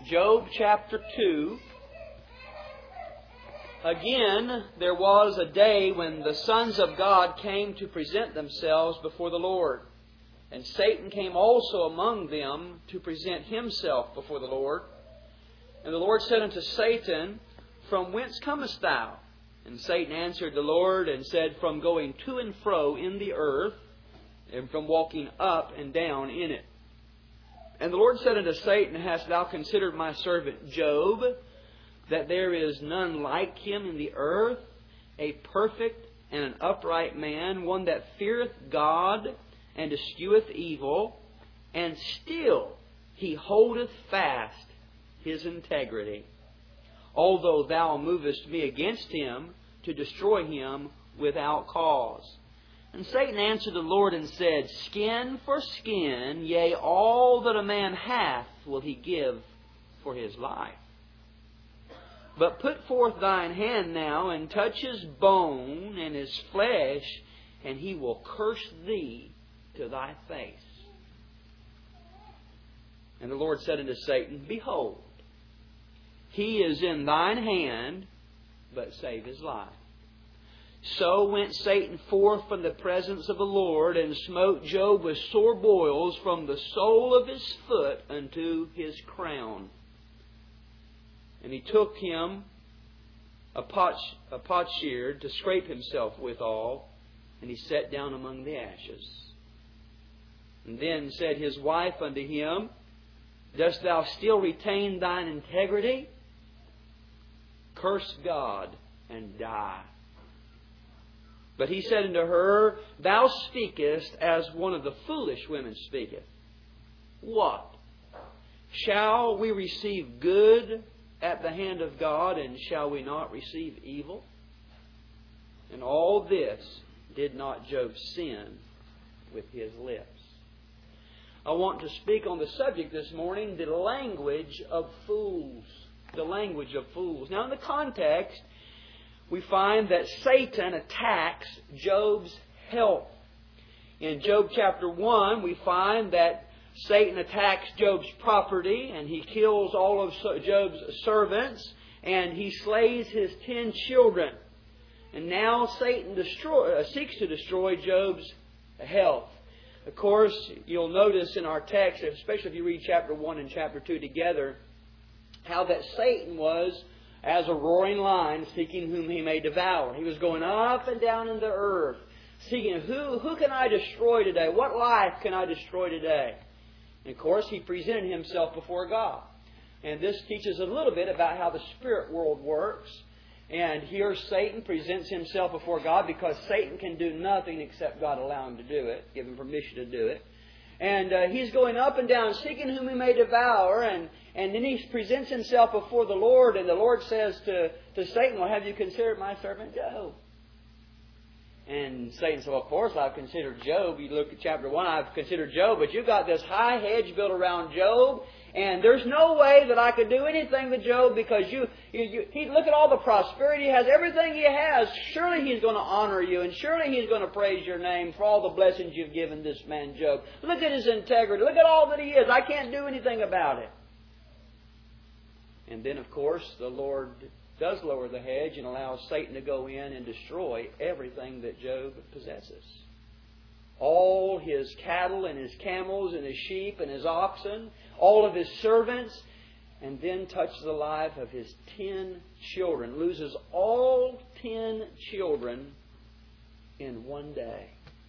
Job chapter 2. Again, there was a day when the sons of God came to present themselves before the Lord. And Satan came also among them to present himself before the Lord. And the Lord said unto Satan, From whence comest thou? And Satan answered the Lord and said, From going to and fro in the earth, and from walking up and down in it. And the Lord said unto Satan, Hast thou considered my servant Job, that there is none like him in the earth, a perfect and an upright man, one that feareth God and escheweth evil, and still he holdeth fast his integrity, although thou movest me against him to destroy him without cause. And Satan answered the Lord and said, Skin for skin, yea, all that a man hath will he give for his life. But put forth thine hand now, and touch his bone and his flesh, and he will curse thee to thy face. And the Lord said unto Satan, Behold, he is in thine hand, but save his life. So went Satan forth from the presence of the Lord, and smote Job with sore boils from the sole of his foot unto his crown. And he took him a potsherd to scrape himself withal, and he sat down among the ashes. And then said his wife unto him, Dost thou still retain thine integrity? Curse God and die. But he said unto her, Thou speakest as one of the foolish women speaketh. What? Shall we receive good at the hand of God, and shall we not receive evil? And all this did not Job sin with his lips. I want to speak on the subject this morning, the language of fools. The language of fools. Now in the context, we find that Satan attacks Job's health. In Job chapter 1, we find that Satan attacks Job's property, and he kills all of Job's servants, and he slays his 10 children. And now Satan seeks to destroy Job's health. Of course, you'll notice in our text, especially if you read chapter 1 and chapter 2 together, how that Satan was as a roaring lion, seeking whom he may devour. He was going up and down in the earth, seeking who can I destroy today? What life can I destroy today? And of course, he presented himself before God. And this teaches a little bit about how the spirit world works. And here Satan presents himself before God, because Satan can do nothing except God allow him to do it, give him permission to do it. And he's going up and down, seeking whom he may devour. And then he presents himself before the Lord. And the Lord says to Satan, Well, have you considered my servant Job? And Satan said, Well, of course I've considered Job. You look at chapter 1, I've considered Job. But you've got this high hedge built around Job. And there's no way that I could do anything with Job, because he look at all the prosperity he has, everything he has. Surely he's going to honor you, and surely he's going to praise your name for all the blessings you've given this man Job. Look at his integrity. Look at all that he is. I can't do anything about it. And then, of course, the Lord does lower the hedge and allows Satan to go in and destroy everything that Job possesses. All his cattle and his camels and his sheep and his oxen, all of his servants, and then touches the life of his 10 children. Loses all 10 children in one day.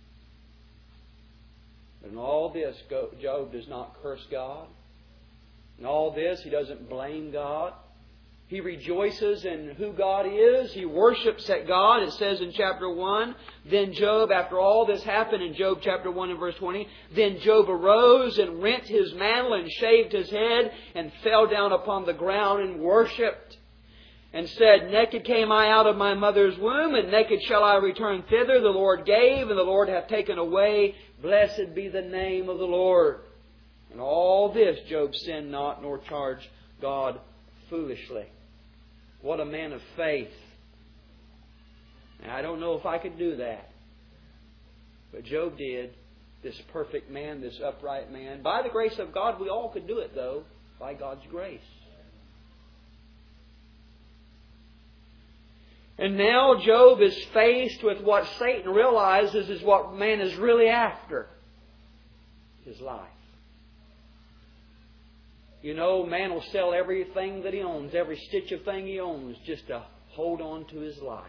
But in all this, Job does not curse God. In all this, he doesn't blame God. He rejoices in who God is. He worships at God. It says in chapter 1, Then Job, after all this happened in Job chapter 1 and verse 20, Then Job arose and rent his mantle and shaved his head and fell down upon the ground and worshipped. And said, Naked came I out of my mother's womb, and naked shall I return thither. The Lord gave, and the Lord hath taken away. Blessed be the name of the Lord. And all this Job sinned not, nor charged God foolishly. What a man of faith. Now, I don't know if I could do that. But Job did. This perfect man, this upright man. By the grace of God, we all could do it, though. By God's grace. And now Job is faced with what Satan realizes is what man is really after. His life. You know, man will sell everything that he owns, every stitch of thing he owns, just to hold on to his life.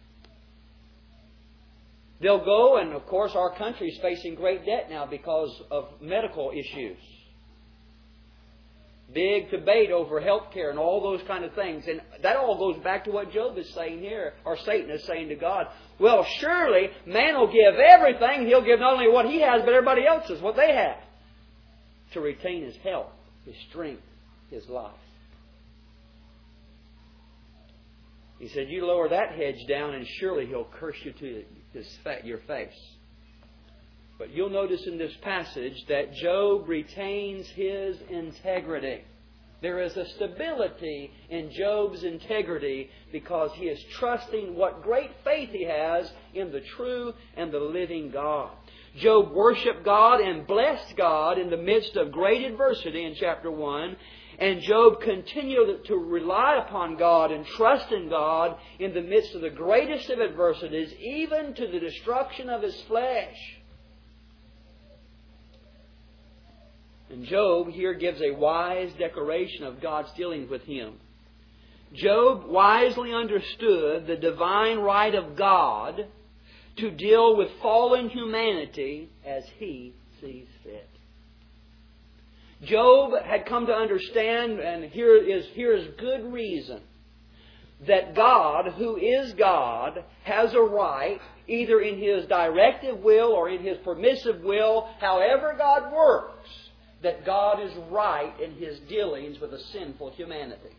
They'll go, and of course our country is facing great debt now because of medical issues. Big debate over health care and all those kind of things. And that all goes back to what Job is saying here, or Satan is saying to God. Well, surely man will give everything. He'll give not only what he has, but everybody else's, what they have, to retain his health, his strength, his life. He said, you lower that hedge down and surely he'll curse you to your face. But you'll notice in this passage that Job retains his integrity. There is a stability in Job's integrity because he is trusting what great faith he has in the true and the living God. Job worshiped God and blessed God in the midst of great adversity in chapter 1. And Job continued to rely upon God and trust in God in the midst of the greatest of adversities, even to the destruction of his flesh. And Job here gives a wise declaration of God's dealings with him. Job wisely understood the divine right of God to deal with fallen humanity as He sees fit. Job had come to understand, and here is good reason, that God, who is God, has a right, either in His directive will or in His permissive will, however God works, that God is right in His dealings with a sinful humanity.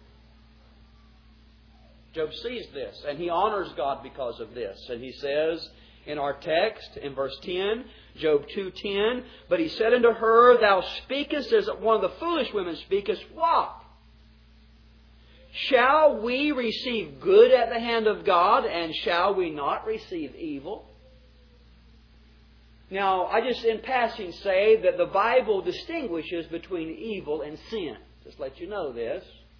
Job sees this, and he honors God because of this. And he says in our text, in verse 10, Job 2:10, but he said unto her, thou speakest as one of the foolish women speakest, what? Shall we receive good at the hand of God, and shall we not receive evil? Now, I just in passing say that the Bible distinguishes between evil and sin. Just let you know this.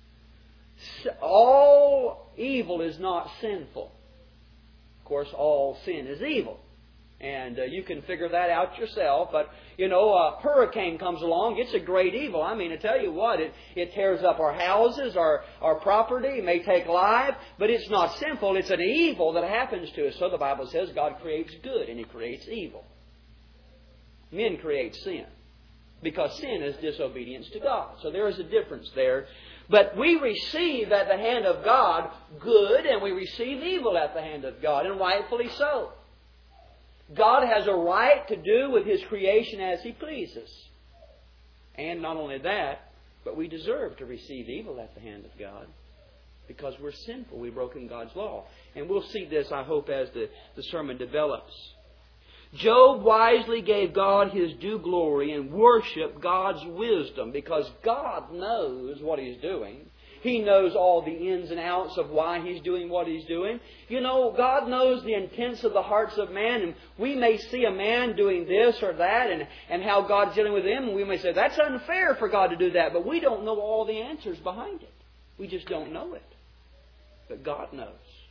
All evil is not sinful. Of course, all sin is evil. And you can figure that out yourself. But, you know, a hurricane comes along, it's a great evil. I mean, I tell you what, it tears up our houses, our property, it may take life, but it's not sinful. It's an evil that happens to us. So the Bible says God creates good and He creates evil. Men create sin, because sin is disobedience to God. So there is a difference there. But we receive at the hand of God good, and we receive evil at the hand of God, and rightfully so. God has a right to do with His creation as He pleases. And not only that, but we deserve to receive evil at the hand of God, because we're sinful. We've broken God's law. And we'll see this, I hope, as the sermon develops. Job wisely gave God His due glory and worshiped God's wisdom, because God knows what He's doing. He knows all the ins and outs of why He's doing what He's doing. You know, God knows the intents of the hearts of man, and we may see a man doing this or that and how God's dealing with him, and we may say, that's unfair for God to do that, but we don't know all the answers behind it. We just don't know it. But God knows.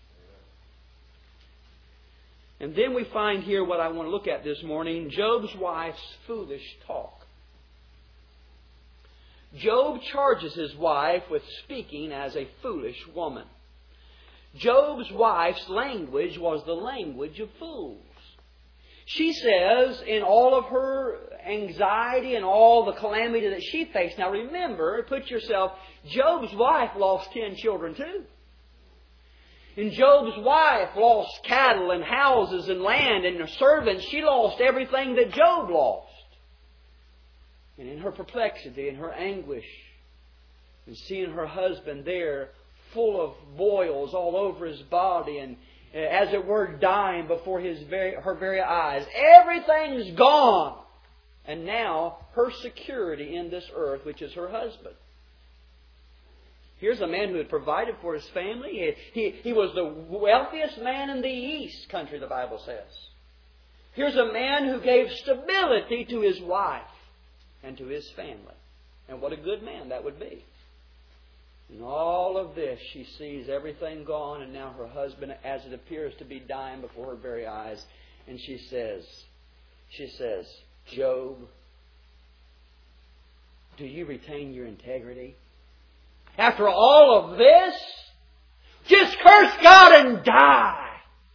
And then we find here what I want to look at this morning, Job's wife's foolish talk. Job charges his wife with speaking as a foolish woman. Job's wife's language was the language of fools. She says, in all of her anxiety and all the calamity that she faced, now remember, put yourself, Job's wife lost 10 children too. And Job's wife lost cattle and houses and land and her servants. She lost everything that Job lost. And in her perplexity and her anguish, and seeing her husband there full of boils all over his body and, as it were, dying before her very eyes. Everything's gone. And now her security in this earth, which is her husband. Here's a man who had provided for his family. He was the wealthiest man in the East country, the Bible says. Here's a man who gave stability to his wife and to his family. And what a good man that would be. In all of this, she sees everything gone, and now her husband, as it appears to be dying before her very eyes. And she says, Job, do you retain your integrity? After all of this, just curse God and die.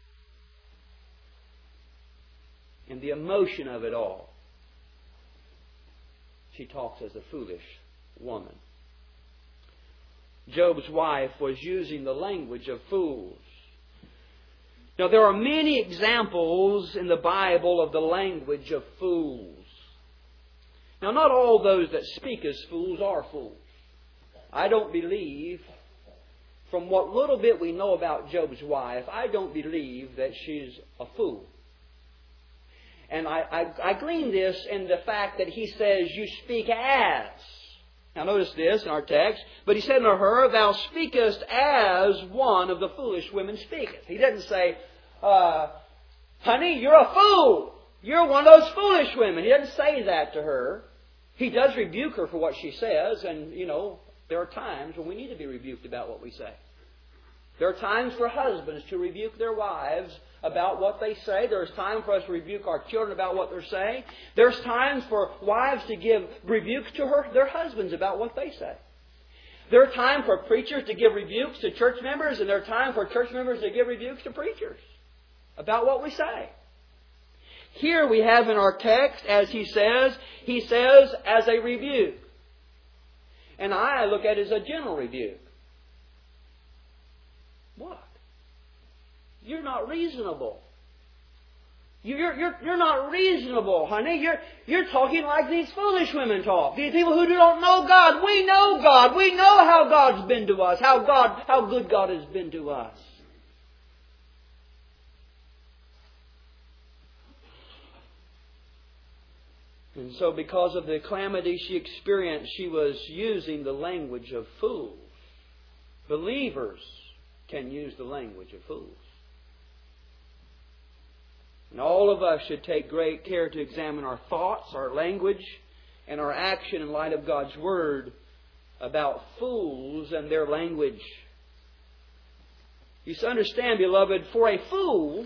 And the emotion of it all, she talks as a foolish woman. Job's wife was using the language of fools. Now, there are many examples in the Bible of the language of fools. Now, not all those that speak as fools are fools. I don't believe, from what little bit we know about Job's wife, I don't believe that she's a fool. And I glean this in the fact that he says, you speak as. Now notice this in our text. But he said unto her, thou speakest as one of the foolish women speaketh. He doesn't say, honey, you're a fool. You're one of those foolish women. He doesn't say that to her. He does rebuke her for what she says. And, there are times when we need to be rebuked about what we say. There are times for husbands to rebuke their wives about what they say. There's time for us to rebuke our children about what they're saying. There's times for wives to give rebuke to their husbands about what they say. There are times for preachers to give rebukes to church members, and there are times for church members to give rebukes to preachers about what we say. Here we have in our text, as he says as a rebuke. And I look at it as a gentle rebuke. What? You're not reasonable. You're not reasonable, honey. You're talking like these foolish women talk. These people who don't know God. We know God. We know how God's been to us. How good God has been to us. And so because of the calamity she experienced, she was using the language of fools. Believers can use the language of fools. And all of us should take great care to examine our thoughts, our language, and our action in light of God's Word about fools and their language. You understand, beloved, for a fool,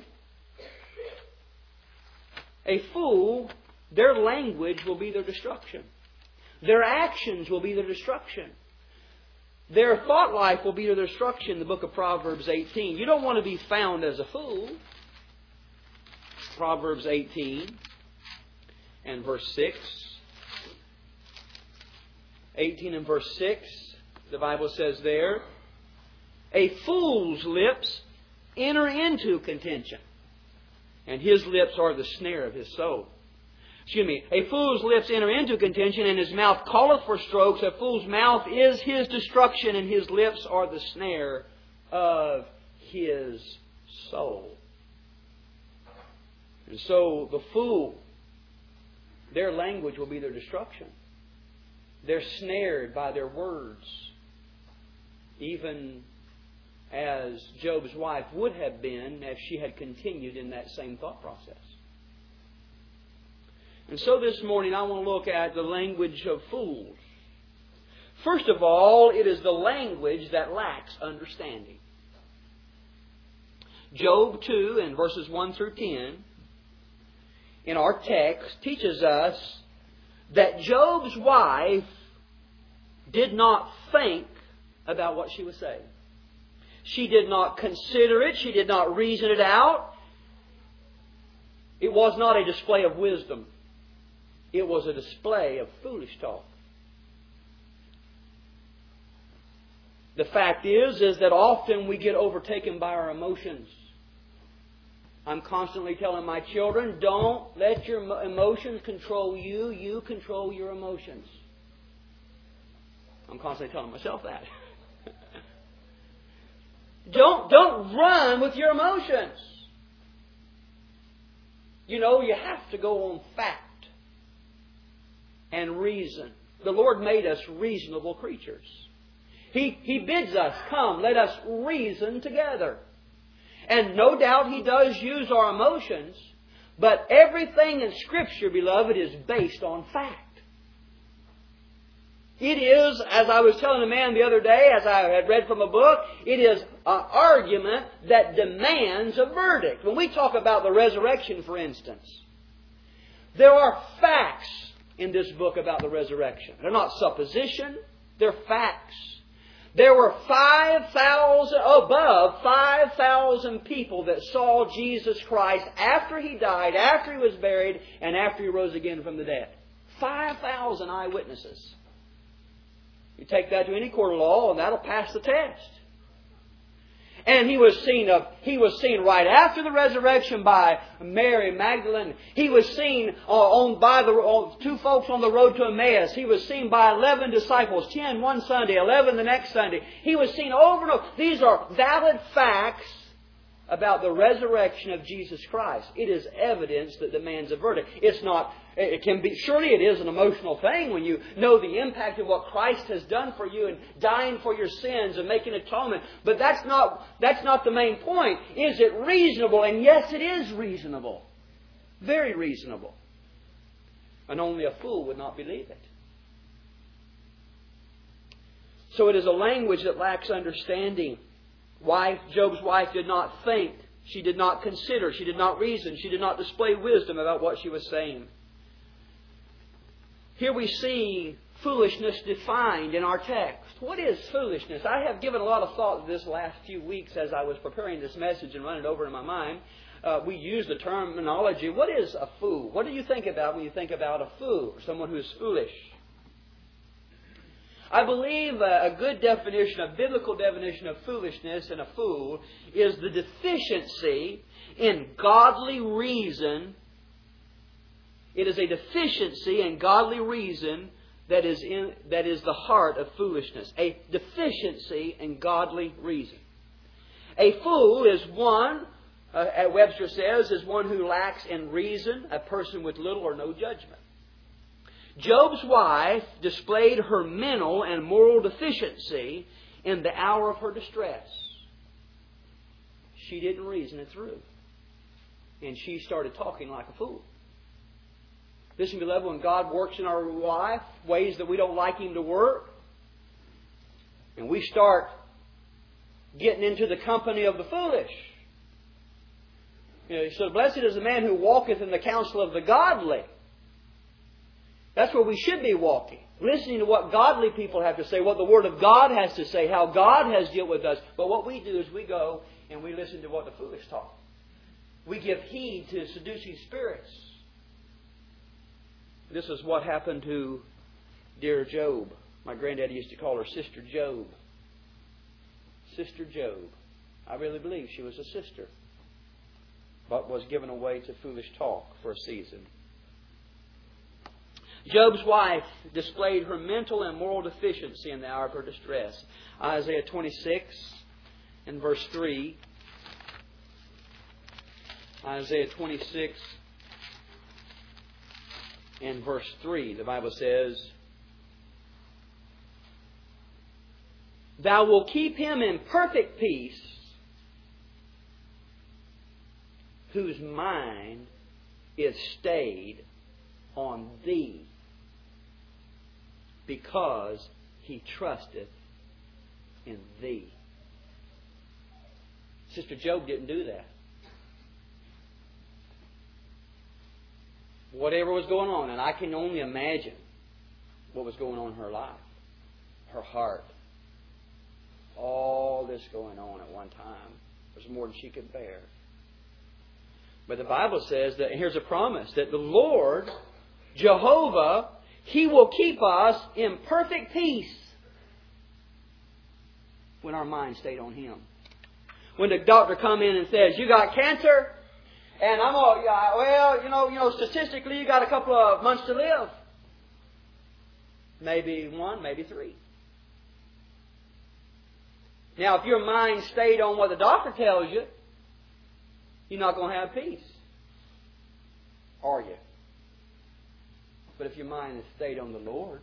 their language will be their destruction. Their actions will be their destruction. Their thought life will be their destruction in the book of Proverbs 18. You don't want to be found as a fool. Proverbs 18 and verse 6. 18 and verse 6, the Bible says there, a fool's lips enter into contention, and his lips are the snare of his soul. A fool's lips enter into contention, and his mouth calleth for strokes. A fool's mouth is his destruction, and his lips are the snare of his soul. And so the fool, their language will be their destruction. They're snared by their words, even as Job's wife would have been if she had continued in that same thought process. And so this morning I want to look at the language of fools. First of all, it is the language that lacks understanding. Job 2 and verses 1 through 10 in our text teaches us that Job's wife did not think about what she was saying. She did not consider it. She did not reason it out. It was not a display of wisdom. It was a display of foolish talk. The fact is that often we get overtaken by our emotions. I'm constantly telling my children, don't let your emotions control you. You control your emotions. I'm constantly telling myself that. Don't run with your emotions. You have to go on fact and reason. The Lord made us reasonable creatures. He bids us, come, let us reason together. And no doubt He does use our emotions, but everything in Scripture, beloved, is based on fact. It is, as I was telling a man the other day, as I had read from a book, it is an argument that demands a verdict. When we talk about the resurrection, for instance, there are facts in this book about the resurrection. They're not supposition, they're facts. There were above 5,000 people that saw Jesus Christ after He died, after He was buried, and after He rose again from the dead. 5,000 eyewitnesses. You take that to any court of law and that'll pass the test. And He was seen right after the resurrection by Mary Magdalene. He was seen by two folks on the road to Emmaus. He was seen by 11 disciples, 10 one Sunday, 11 the next Sunday. He was seen over and over. These are valid facts about the resurrection of Jesus Christ. It is evidence that demands a verdict. Surely it is an emotional thing when you know the impact of what Christ has done for you and dying for your sins and making atonement. But that's not the main point. Is it reasonable? And yes, it is reasonable. Very reasonable. And only a fool would not believe it. So it is a language that lacks understanding. Job's wife did not think. She did not consider. She did not reason. She did not display wisdom about what she was saying. Here we see foolishness defined in our text. What is foolishness? I have given a lot of thought to this last few weeks as I was preparing this message and running it over in my mind. We use the terminology. What is a fool? What do you think about when you think about a fool? Someone who is foolish. I believe a good definition, a biblical definition of foolishness and a fool is the deficiency in godly reason. It is a deficiency in godly reason that is the heart of foolishness. A deficiency in godly reason. A fool is one, Webster says, is one who lacks in reason, a person with little or no judgment. Job's wife displayed her mental and moral deficiency in the hour of her distress. She didn't reason it through. And she started talking like a fool. Listen, beloved, when God works in our life, ways that we don't like Him to work, and we start getting into the company of the foolish. So blessed is the man who walketh in the counsel of the godly. That's where we should be walking. Listening to what godly people have to say, what the Word of God has to say, how God has dealt with us. But what we do is we go and we listen to what the foolish talk. We give heed to seducing spirits. This is what happened to dear Job. My granddaddy used to call her Sister Job. Sister Job. I really believe she was a sister, but was given away to foolish talk for a season. Job's wife displayed her mental and moral deficiency in the hour of her distress. Isaiah 26 and verse 3. Isaiah 26 and verse 3. The Bible says, Thou wilt keep him in perfect peace, whose mind is stayed on Thee, because he trusteth in Thee. Sister Job didn't do that. Whatever was going on, and I can only imagine what was going on in her life, her heart. All this going on at one time was more than she could bear. But the Bible says that, here's a promise, that the Lord, Jehovah, He will keep us in perfect peace when our mind stayed on Him. When the doctor come in and says, you got cancer, and I'm all, statistically you got a couple of months to live. Maybe 1, maybe 3. Now, if your mind stayed on what the doctor tells you, you're not going to have peace. Are you? But if your mind is stayed on the Lord,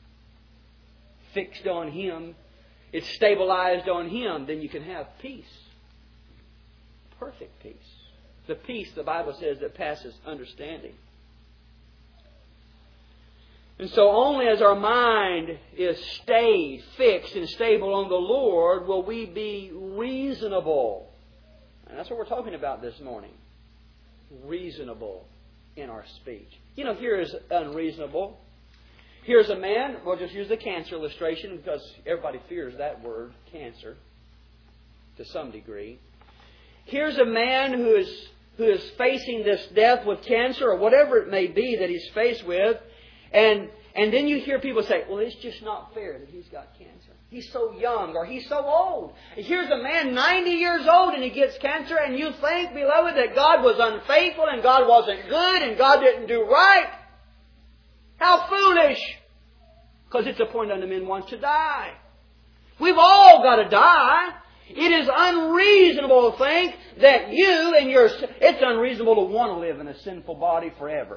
fixed on Him, it's stabilized on Him, then you can have peace. Perfect peace. The peace, the Bible says, that passes understanding. And so only as our mind is stayed, fixed, and stable on the Lord will we be reasonable. And that's what we're talking about this morning. Reasonable in our speech. You know, here is unreasonable. Here's a man, we'll just use the cancer illustration because everybody fears that word, cancer, to some degree. Here's a man who is facing this death with cancer or whatever it may be that he's faced with. And then you hear people say, well, it's just not fair that he's got cancer. He's so young or he's so old. Here's a man 90 years old and he gets cancer, and you think, beloved, that God was unfaithful and God wasn't good and God didn't do right. How foolish! Because it's appointed unto men once to die. We've all got to die. It is unreasonable to think that you and it's unreasonable to want to live in a sinful body forever.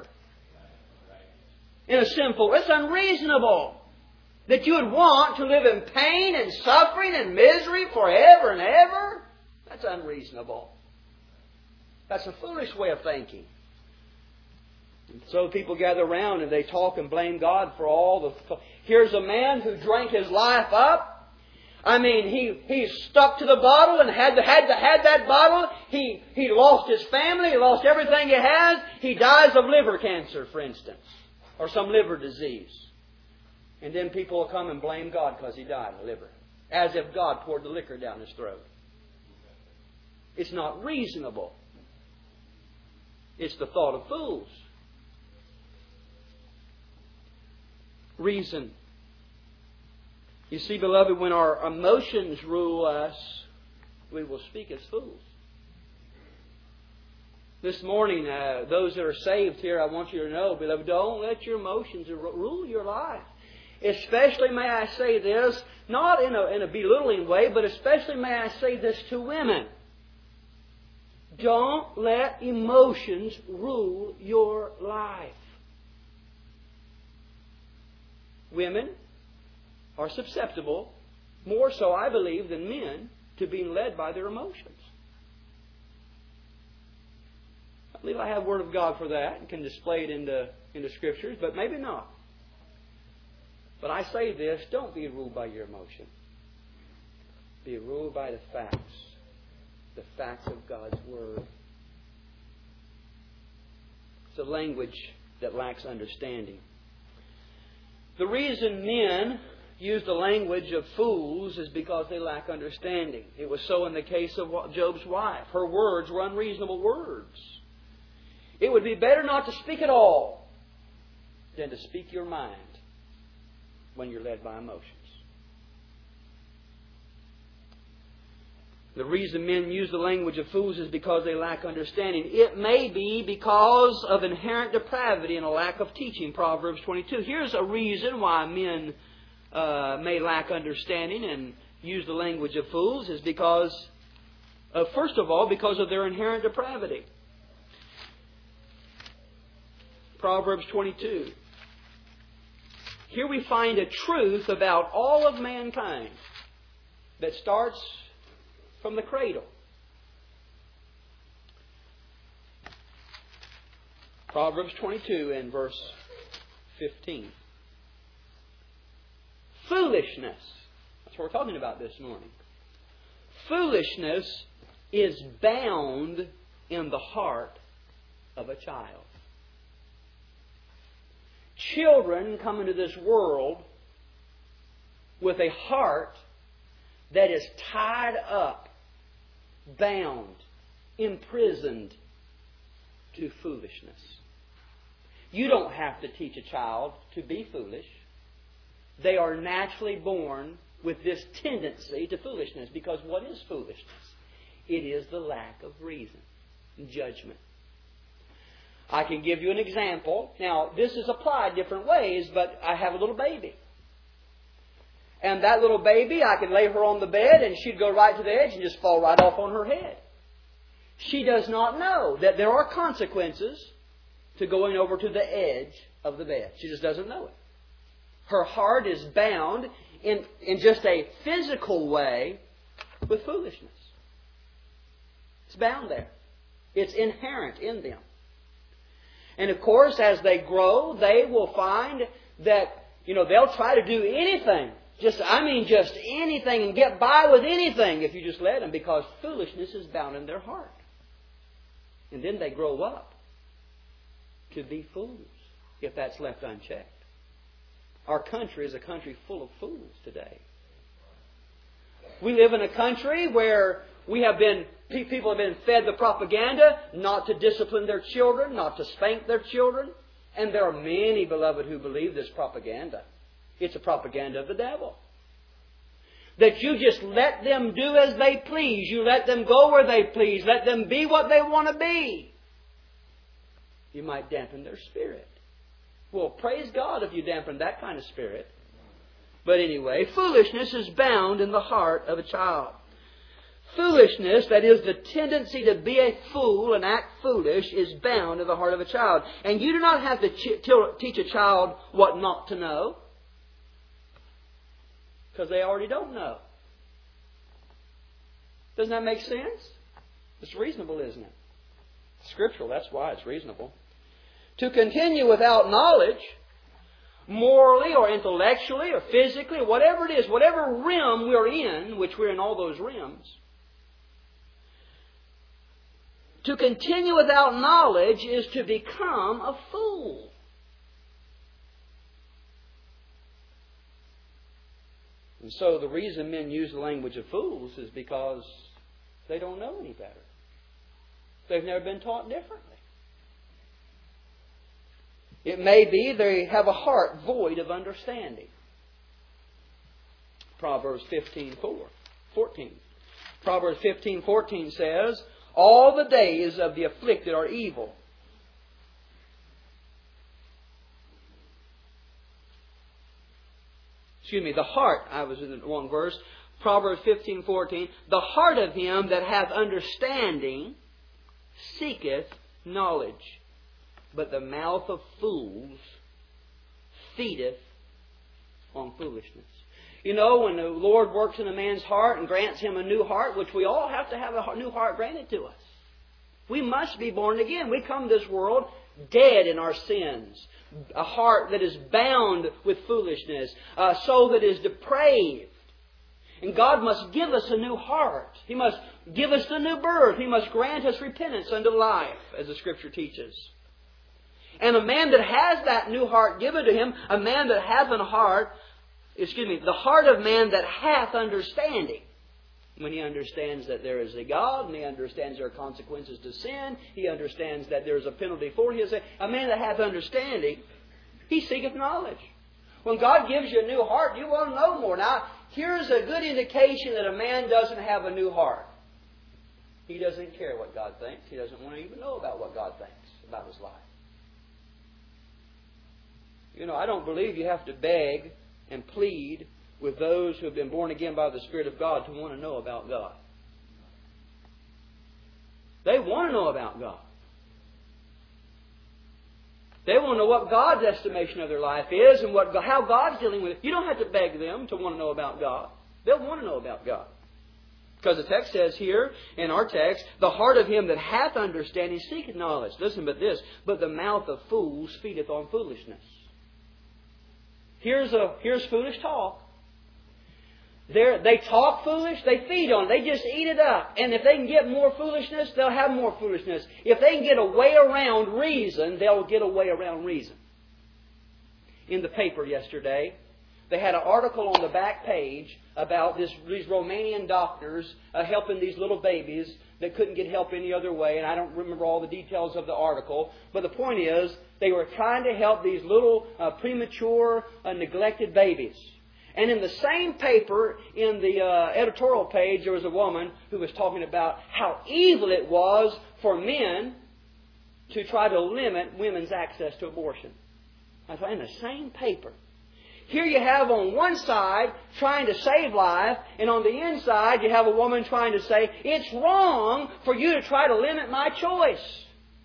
It's unreasonable that you would want to live in pain and suffering and misery forever and ever. That's unreasonable. That's a foolish way of thinking. And so people gather around and they talk and blame God for all the... Here's a man who drank his life up. I mean, he stuck to the bottle and had that bottle. He lost his family. He lost everything he has. He dies of liver cancer, for instance, or some liver disease. And then people will come and blame God because he died of liver, as if God poured the liquor down his throat. It's not reasonable. It's the thought of fools. Reason. You see, beloved, when our emotions rule us, we will speak as fools. This morning, those that are saved here, I want you to know, beloved, don't let your emotions rule your life. Especially, may I say this, not in a belittling way, but especially may I say this to women. Don't let emotions rule your life. Women are susceptible, more so I believe than men, to being led by their emotions. I believe I have Word of God for that and can display it in the Scriptures, but maybe not. But I say this, don't be ruled by your emotion. Be ruled by the facts of God's Word. It's a language that lacks understanding. The reason men use the language of fools is because they lack understanding. It was so in the case of Job's wife. Her words were unreasonable words. It would be better not to speak at all than to speak your mind when you're led by emotions. The reason men use the language of fools is because they lack understanding. It may be because of inherent depravity and a lack of teaching. Proverbs 22. Here's a reason why men may lack understanding and use the language of fools is because, first of all, because of their inherent depravity. Proverbs 22. Here we find a truth about all of mankind that starts from the cradle. Proverbs 22 and verse 15. Foolishness. That's what we're talking about this morning. Foolishness is bound in the heart of a child. Children come into this world with a heart that is tied up, bound, imprisoned to foolishness. You don't have to teach a child to be foolish. They are naturally born with this tendency to foolishness. Because what is foolishness? It is the lack of reason and judgment. I can give you an example. Now, this is applied different ways, but I have a little baby. And that little baby, I could lay her on the bed and she'd go right to the edge and just fall right off on her head. She does not know that there are consequences to going over to the edge of the bed. She just doesn't know it. Her heart is bound in just a physical way with foolishness. It's bound there. It's inherent in them. And of course, as they grow, they will find that, they'll try to do anything. Just anything and get by with anything if you just let them, because foolishness is bound in their heart. And then they grow up to be fools if that's left unchecked. Our country is a country full of fools today. We live in a country where people have been fed the propaganda not to discipline their children, not to spank their children. And there are many, beloved, who believe this propaganda. It's a propaganda of the devil. That you just let them do as they please. You let them go where they please. Let them be what they want to be. You might dampen their spirit. Well, praise God if you dampen that kind of spirit. But anyway, foolishness is bound in the heart of a child. Foolishness, that is the tendency to be a fool and act foolish, is bound in the heart of a child. And you do not have to teach a child what not to know, because they already don't know. Doesn't that make sense? It's reasonable, isn't it? Scriptural, that's why it's reasonable. To continue without knowledge, morally or intellectually or physically, whatever it is, whatever realm we're in, which we're in all those realms, to continue without knowledge is to become a fool. And so the reason men use the language of fools is because they don't know any better. They've never been taught differently. It may be they have a heart void of understanding. Proverbs 15:14. Proverbs 15:14 says, all the days of the afflicted are evil. The heart, I was in the wrong verse. Proverbs 15:14. The heart of him that hath understanding seeketh knowledge, but the mouth of fools feedeth on foolishness. When the Lord works in a man's heart and grants him a new heart, which we all have to have a new heart granted to us. We must be born again. We come to this world dead in our sins. A heart that is bound with foolishness. A soul that is depraved. And God must give us a new heart. He must give us the new birth. He must grant us repentance unto life, as the Scripture teaches. And a man that has that new heart given to him, a man that hath a heart, the heart of man that hath understanding. When he understands that there is a God, and he understands there are consequences to sin, he understands that there is a penalty for his sin. A man that hath understanding, he seeketh knowledge. When God gives you a new heart, you want to know more. Now, here's a good indication that a man doesn't have a new heart. He doesn't care what God thinks. He doesn't want to even know about what God thinks about his life. I don't believe you have to beg and plead with those who have been born again by the Spirit of God to want to know about God. They want to know about God. They want to know what God's estimation of their life is and how God's dealing with it. You don't have to beg them to want to know about God. They'll want to know about God. Because the text says here, in our text, the heart of him that hath understanding seeketh knowledge. Listen but this, but the mouth of fools feedeth on foolishness. Here's foolish talk. They talk foolish, they feed on it. They just eat it up. And if they can get more foolishness, they'll have more foolishness. If they can get a way around reason, they'll get a way around reason. In the paper yesterday, they had an article on the back page about these Romanian doctors helping these little babies that couldn't get help any other way. And I don't remember all the details of the article. But the point is, they were trying to help these little premature, neglected babies. And in the same paper, in the editorial page, there was a woman who was talking about how evil it was for men to try to limit women's access to abortion. I thought, in the same paper. Here you have on one side trying to save life, and on the inside you have a woman trying to say, it's wrong for you to try to limit my choice.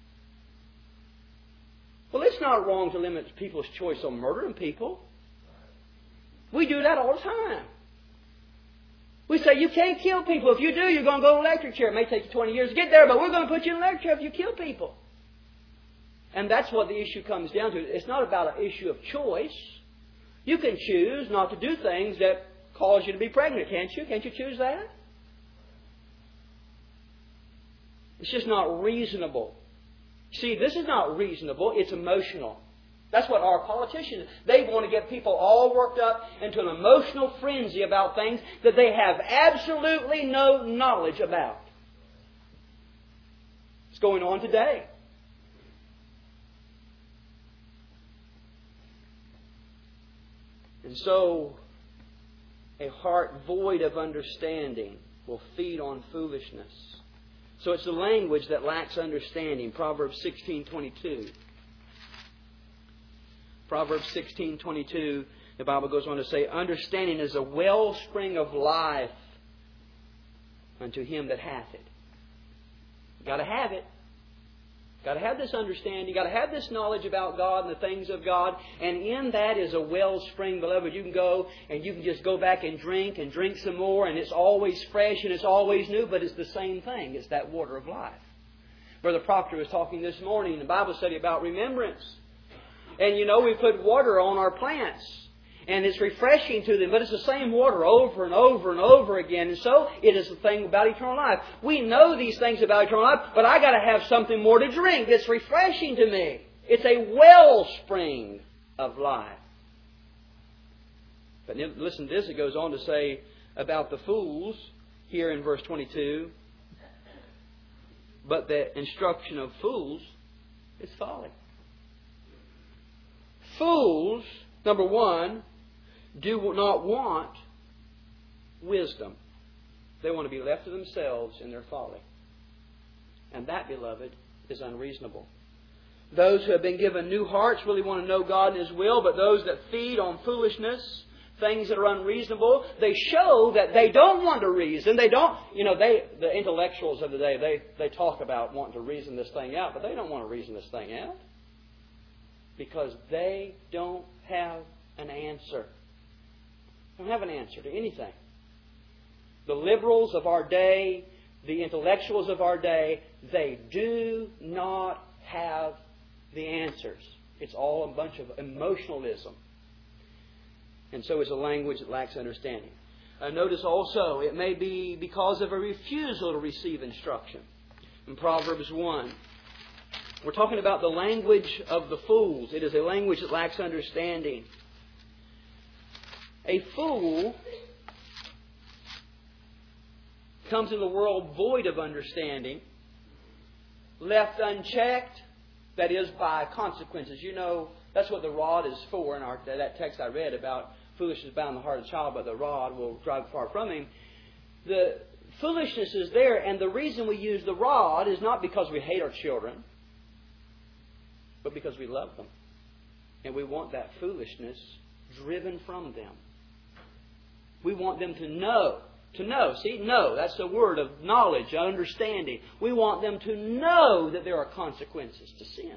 Well, it's not wrong to limit people's choice on murdering people. We do that all the time. We say, you can't kill people. If you do, you're going to go to an electric chair. It may take you 20 years to get there, but we're going to put you in an electric chair if you kill people. And that's what the issue comes down to. It's not about an issue of choice. You can choose not to do things that cause you to be pregnant, can't you? Can't you choose that? It's just not reasonable. See, this is not reasonable. It's emotional. That's what our politicians, they want to get people all worked up into an emotional frenzy about things that they have absolutely no knowledge about. It's going on today. And so, a heart void of understanding will feed on foolishness. So it's the language that lacks understanding. Proverbs 16:22. Proverbs 16:22, the Bible goes on to say, understanding is a wellspring of life unto him that hath it. You've got to have it. You've got to have this understanding. You've got to have this knowledge about God and the things of God. And in that is a wellspring, beloved. You can go and you can just go back and drink some more. And it's always fresh and it's always new. But it's the same thing. It's that water of life. Brother Proctor was talking this morning in the Bible study about remembrance. And you know, we put water on our plants. And it's refreshing to them. But it's the same water over and over and over again. And so it is the thing about eternal life. We know these things about eternal life. But I got to have something more to drink. It's refreshing to me. It's a wellspring of life. But listen to this. It goes on to say about the fools here in verse 22. But the instruction of fools is folly. Fools, number one, do not want wisdom. They want to be left to themselves in their folly. And that, beloved, is unreasonable. Those who have been given new hearts really want to know God and His will, but those that feed on foolishness, things that are unreasonable, they show that they don't want to reason. They don't, the intellectuals of the day, they talk about wanting to reason this thing out, but they don't want to reason this thing out. Because they don't have an answer. They don't have an answer to anything. The liberals of our day, the intellectuals of our day, they do not have the answers. It's all a bunch of emotionalism. And so it's a language that lacks understanding. Notice also, it may be because of a refusal to receive instruction. In Proverbs 1, we're talking about the language of the fools. It is a language that lacks understanding. A fool comes in the world void of understanding, left unchecked, that is, by consequences. You know, that's what the rod is for in that text I read about foolishness bound in the heart of the child, but the rod will drive far from him. The foolishness is there, and the reason we use the rod is not because we hate our children, but because we love them. And we want that foolishness driven from them. We want them to know. To know. See, know. That's the word of knowledge, understanding. We want them to know that there are consequences to sin.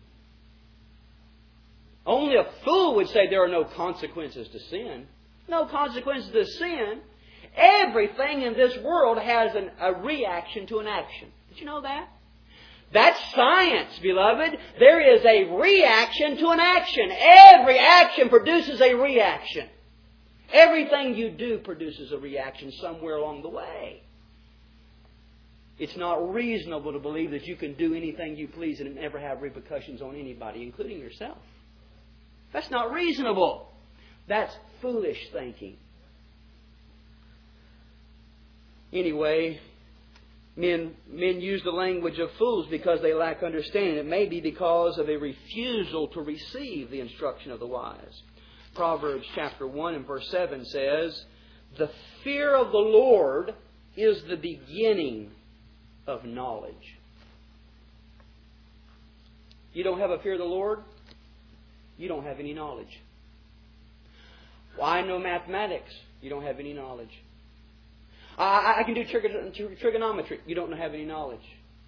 Only a fool would say there are no consequences to sin. No consequences to sin. Everything in this world has a reaction to an action. Did you know that? That's science, beloved. There is a reaction to an action. Every action produces a reaction. Everything you do produces a reaction somewhere along the way. It's not reasonable to believe that you can do anything you please and it never have repercussions on anybody, including yourself. That's not reasonable. That's foolish thinking. Anyway, Men use the language of fools because they lack understanding. It may be because of a refusal to receive the instruction of the wise. Proverbs chapter 1 and verse 7 says, "The fear of the Lord is the beginning of knowledge." You don't have a fear of the Lord? You don't have any knowledge. Well, I know mathematics. You don't have any knowledge. I can do trigonometry. You don't have any knowledge.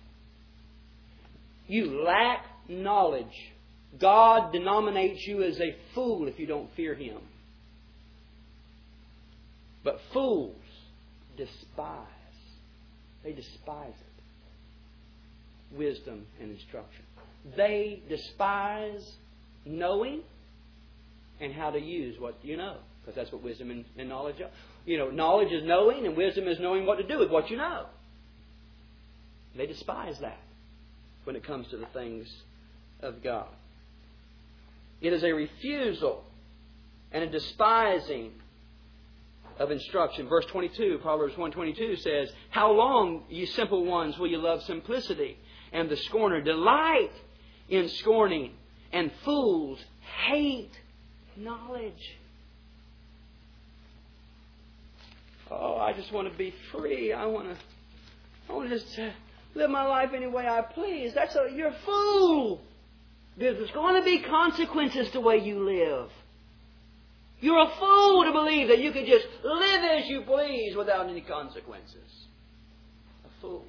You lack knowledge. God denominates you as a fool if you don't fear Him. But fools despise. They despise it. Wisdom and instruction. They despise knowing and how to use what you know. Because that's what wisdom and knowledge are. You know, knowledge is knowing, and wisdom is knowing what to do with what you know. They despise that when it comes to the things of God. It is a refusal and a despising of instruction. Verse 22, Proverbs 1:22 says, "How long, ye simple ones, will you love simplicity? And the scorner delight in scorning, and fools hate knowledge." Oh, I just want to be free. I want to just live my life any way I please. You're a fool. There's going to be consequences to the way you live. You're a fool to believe that you can just live as you please without any consequences. A fool.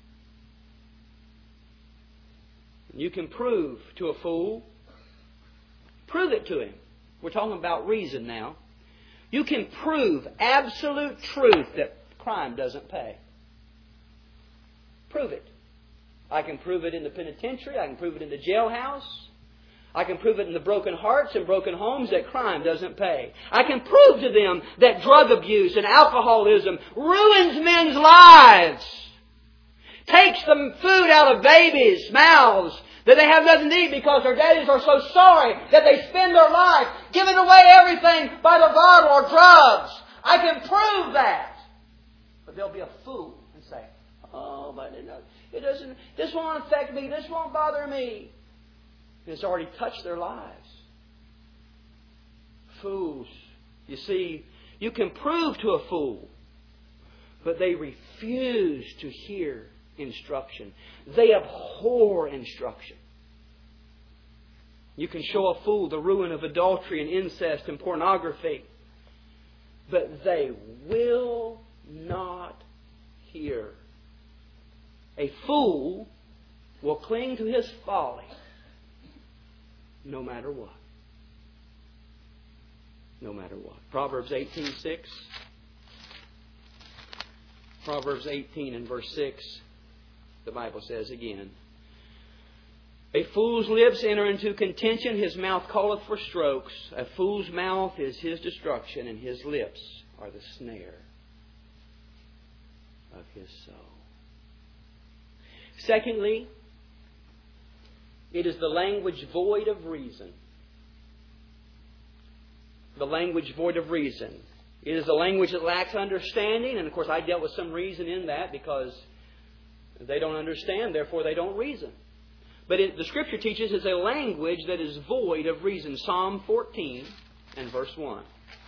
You can prove to a fool. Prove it to him. We're talking about reason now. You can prove absolute truth that crime doesn't pay. Prove it. I can prove it in the penitentiary. I can prove it in the jailhouse. I can prove it in the broken hearts and broken homes that crime doesn't pay. I can prove to them that drug abuse and alcoholism ruins men's lives. Takes the food out of babies' mouths that they have nothing to eat because their daddies are so sorry that they spend their life giving away everything by the bottle or drugs. I can prove that. But they'll be a fool and say, "Oh, but it doesn't. This won't affect me. This won't bother me." And it's already touched their lives. Fools. You see, you can prove to a fool, but they refuse to hear instruction. They abhor instruction. You can show a fool the ruin of adultery and incest and pornography, but they will not hear. A fool will cling to his folly no matter what. No matter what. Proverbs 18:6. Proverbs 18 and verse 6. The Bible says again, "A fool's lips enter into contention, his mouth calleth for strokes. A fool's mouth is his destruction, and his lips are the snare of his soul." Secondly, it is the language void of reason. The language void of reason. It is a language that lacks understanding, and of course I dealt with some reason in that because they don't understand, therefore they don't reason. But the Scripture teaches it's a language that is void of reason. Psalm 14 and verse 1.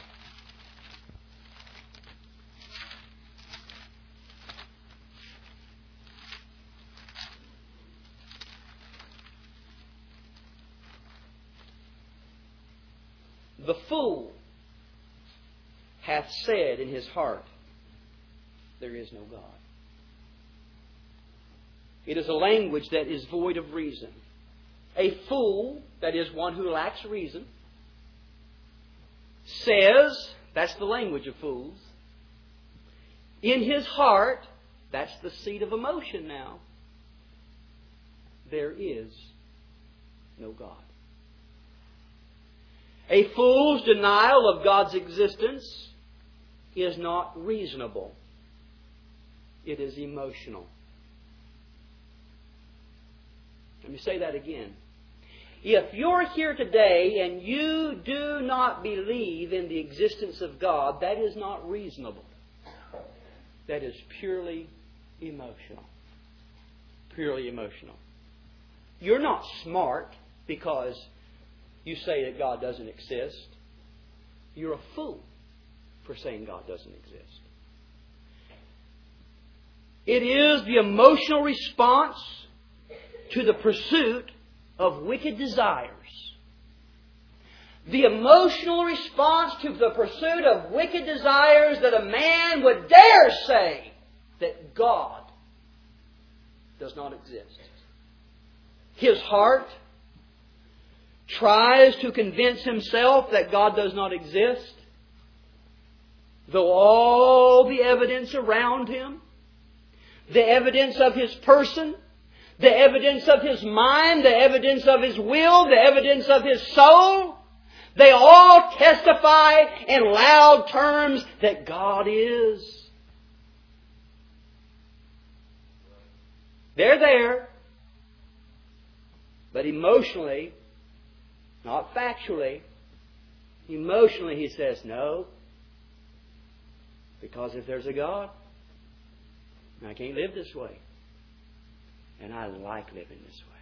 "The fool hath said in his heart, there is no God." It is a language that is void of reason. A fool, that is one who lacks reason, says, that's the language of fools, in his heart, that's the seat of emotion now, there is no God. A fool's denial of God's existence is not reasonable. It is emotional. Let me say that again. If you're here today and you do not believe in the existence of God, that is not reasonable. That is purely emotional. Purely emotional. You're not smart because you say that God doesn't exist. You're a fool for saying God doesn't exist. It is the emotional response to the pursuit of wicked desires. The emotional response to the pursuit of wicked desires that a man would dare say that God does not exist. His heart tries to convince himself that God does not exist, though all the evidence around him, the evidence of his person, the evidence of his mind, the evidence of his will, the evidence of his soul, They all testify in loud terms that God is. They're there. But emotionally, not factually, emotionally he says, no. Because if there's a God, I can't live this way. And I like living this way.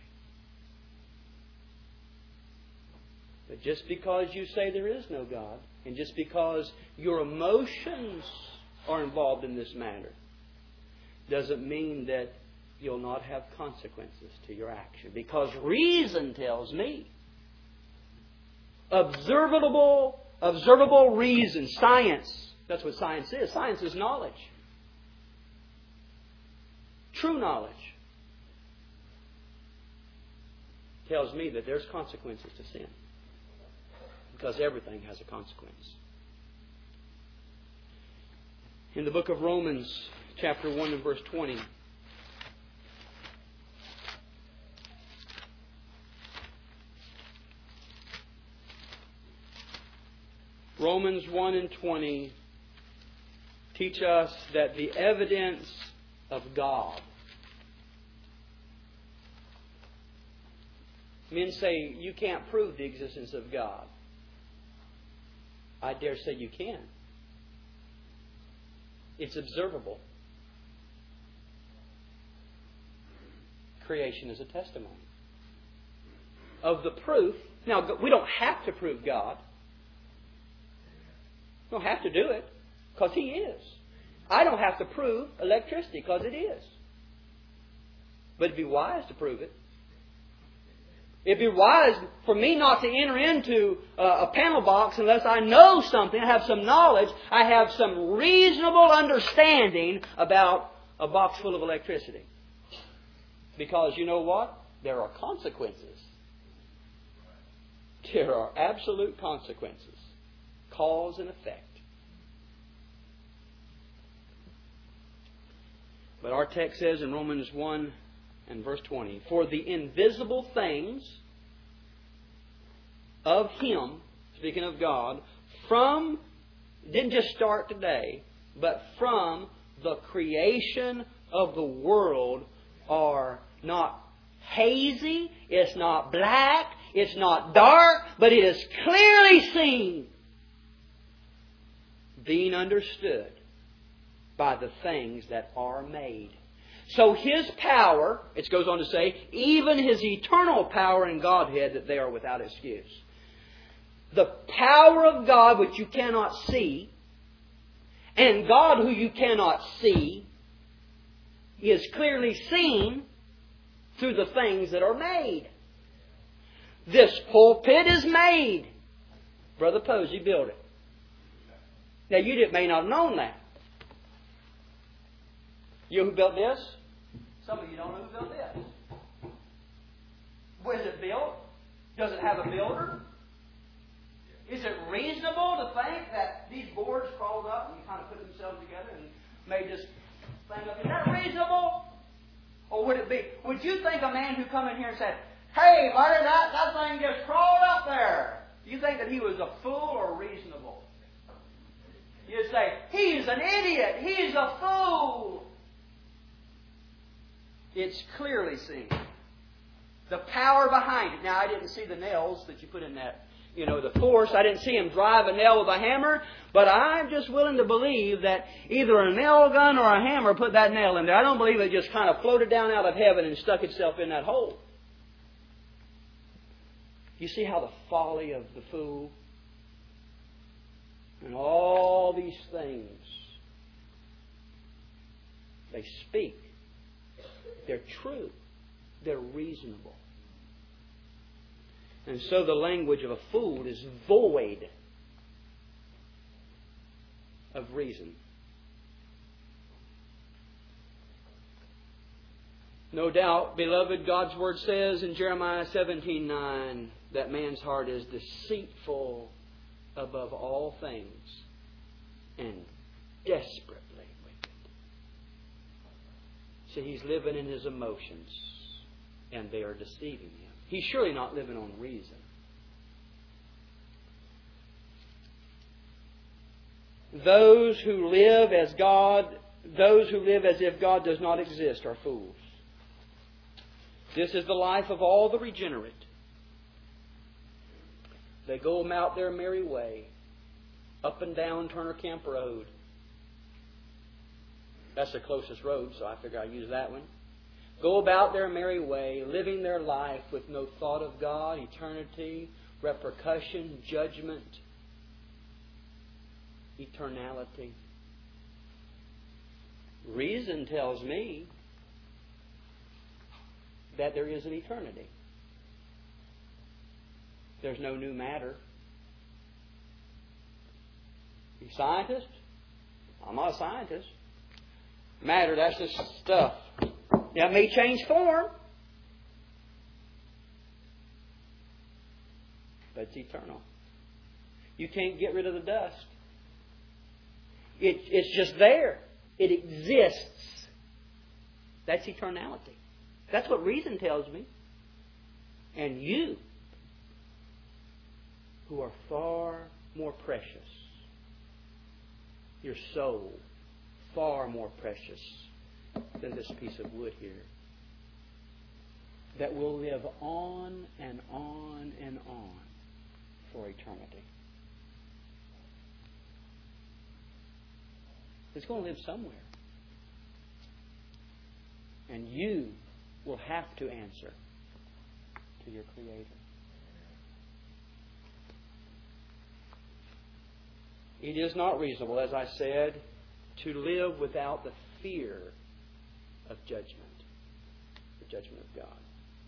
But just because you say there is no God, and just because your emotions are involved in this matter, doesn't mean that you'll not have consequences to your action. Because reason tells me, observable reason, science, that's what science is. Science is knowledge. True knowledge tells me that there's consequences to sin. Because everything has a consequence. In the book of Romans, chapter 1 and verse 20, Romans 1 and 20 teach us that the evidence of God. Men say you can't prove the existence of God. I dare say you can. It's observable. Creation is a testimony of the proof. Now, we don't have to prove God. We don't have to do it because He is. I don't have to prove electricity because it is. But it'd be wise to prove it. It'd be wise for me not to enter into a panel box unless I know something, I have some knowledge, I have some reasonable understanding about a box full of electricity. Because you know what? There are consequences. There are absolute consequences. Cause and effect. But our text says in Romans 1 and verse 20, for the invisible things of Him, speaking of God, didn't just start today, but from the creation of the world are not hazy, it's not black, it's not dark, but it is clearly seen, being understood by the things that are made. So His power, it goes on to say, even His eternal power and Godhead, that they are without excuse. The power of God which you cannot see, and God who you cannot see, is clearly seen through the things that are made. This pulpit is made. Brother Posey built it. Now you may not have known that. You know who built this? Some of you don't know who built this. Where is it built? Does it have a builder? Is it reasonable to think that these boards crawled up and kind of put themselves together and made this thing up? Is that reasonable? Or would it be? Would you think a man who come in here and said, "Hey, buddy, that thing just crawled up there"? Do you think that he was a fool or reasonable? You'd say, "He's an idiot. He's a fool." It's clearly seen. The power behind it. Now, I didn't see the nails that you put in that, the force. I didn't see him drive a nail with a hammer. But I'm just willing to believe that either a nail gun or a hammer put that nail in there. I don't believe it just kind of floated down out of heaven and stuck itself in that hole. You see how the folly of the fool and all these things, they speak. They're true. They're reasonable. And so the language of a fool is void of reason. No doubt, beloved, God's Word says in Jeremiah 17:9 that man's heart is deceitful above all things and desperately wicked. See, he's living in his emotions and they are deceiving him. He's surely not living on reason. Those who live as if God does not exist are fools. This is the life of all the regenerate. They go about their merry way, up and down Turner Camp Road. That's the closest road, so I figure I'll use that one. Go about their merry way, living their life with no thought of God, eternity, repercussion, judgment, eternality. Reason tells me that there is an eternity. There's no new matter. You scientist? I'm not a scientist. Matter, that's just stuff. Now, it may change form, but it's eternal. You can't get rid of the dust. It's just there. It exists. That's eternality. That's what reason tells me. And you, who are far more precious, your soul, far more precious than this piece of wood here, that will live on and on and on for eternity. It's going to live somewhere. And you will have to answer to your Creator. It is not reasonable, as I said, to live without the fear of judgment, the judgment of God.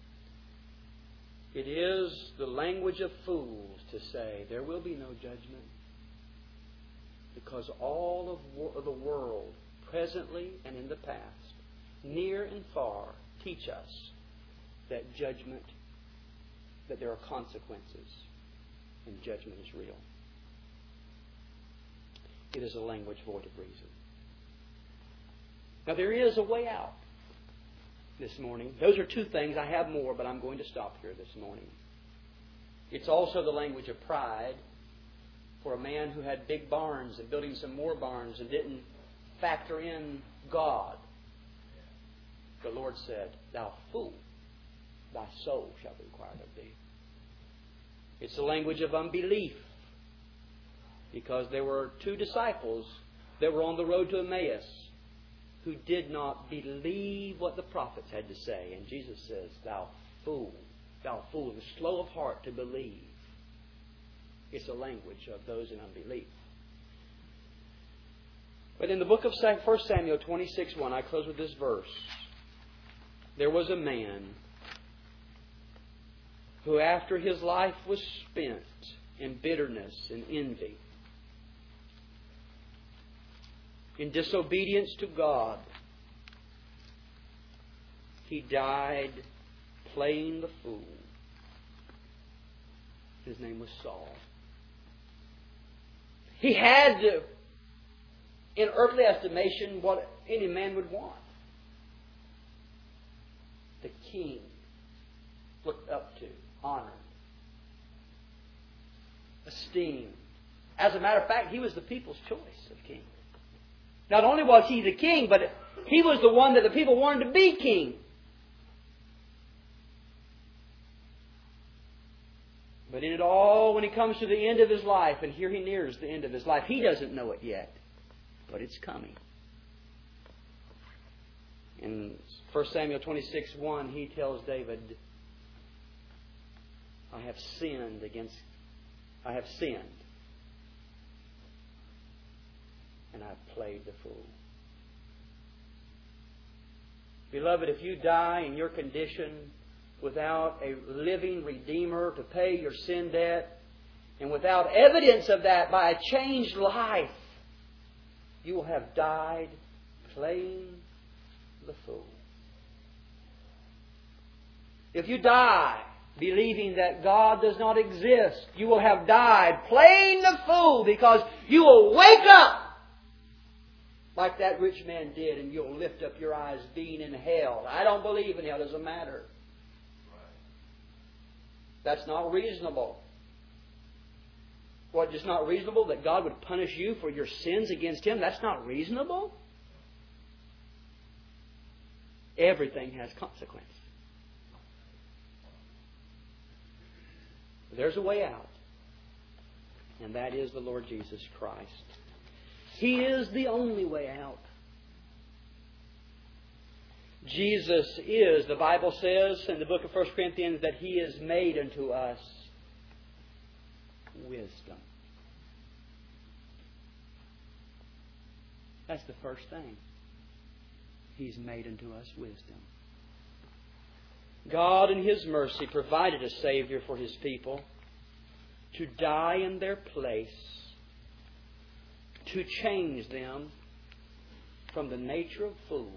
It is the language of fools to say there will be no judgment, because all of the world, presently and in the past, near and far, teach us that judgment, that there are consequences, and judgment is real. It is a language void of reason. Now, there is a way out this morning. Those are two things. I have more, but I'm going to stop here this morning. It's also the language of pride for a man who had big barns and building some more barns and didn't factor in God. The Lord said, "Thou fool, thy soul shall be required of thee." It's the language of unbelief, because there were two disciples that were on the road to Emmaus who did not believe what the prophets had to say. And Jesus says, thou fool, the slow of heart to believe. It's a language of those in unbelief. But in the book of 1 Samuel 26:1, I close with this verse. There was a man who, after his life was spent in bitterness and envy, in disobedience to God, he died playing the fool. His name was Saul. He had, in earthly estimation, what any man would want. The king looked up to, honored, esteemed. As a matter of fact, he was the people's choice of king. Not only was he the king, but he was the one that the people wanted to be king. But in it all, when he comes to the end of his life, and here he nears the end of his life, he doesn't know it yet, but it's coming. In 1 Samuel 26:1, he tells David, I have sinned, and I've played the fool. Beloved, if you die in your condition without a living Redeemer to pay your sin debt, and without evidence of that by a changed life, you will have died playing the fool. If you die believing that God does not exist, you will have died playing the fool, because you will wake up like that rich man did, and you'll lift up your eyes being in hell. I don't believe in hell. It doesn't matter. That's not reasonable. What, just not reasonable that God would punish you for your sins against Him? That's not reasonable? Everything has consequence. There's a way out. And that is the Lord Jesus Christ. He is the only way out. Jesus is, the Bible says in the book of 1 Corinthians, that He is made unto us wisdom. That's the first thing. He's made unto us wisdom. God in His mercy provided a Savior for His people to die in their place, to change them from the nature of fools,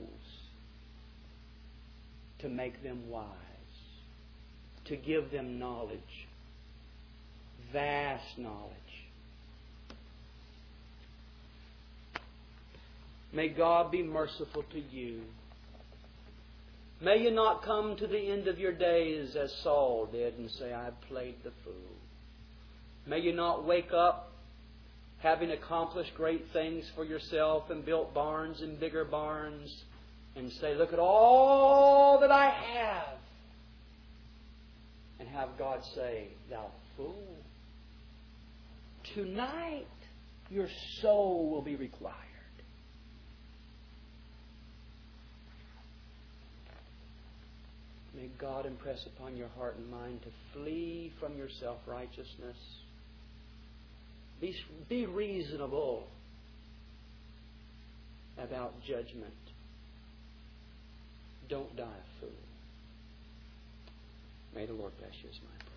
to make them wise, to give them knowledge, vast knowledge. May God be merciful to you. May you not come to the end of your days as Saul did and say, "I played the fool." May you not wake up having accomplished great things for yourself and built barns and bigger barns and say, "Look at all that I have." And have God say, "Thou fool, tonight your soul will be required." May God impress upon your heart and mind to flee from your self-righteousness. Be reasonable about judgment. Don't die a fool. May the Lord bless you, is my prayer.